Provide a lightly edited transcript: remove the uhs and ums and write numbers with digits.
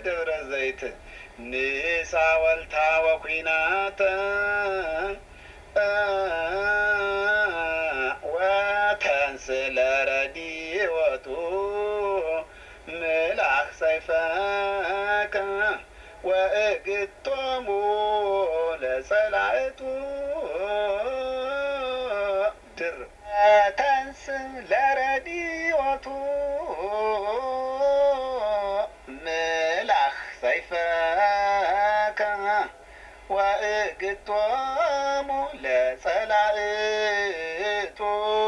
ደብረ ዘይት ንሳ ወልታ ወኩናተ ወተንስ ለረዲወቱ ምላክ ሰይፈከ ወእግቶሙ ለጸላእቱ ድር ተንስ ለረዲወቱ ምላክ ሰይፈከ ወእግቶሙ ለጸላእቱ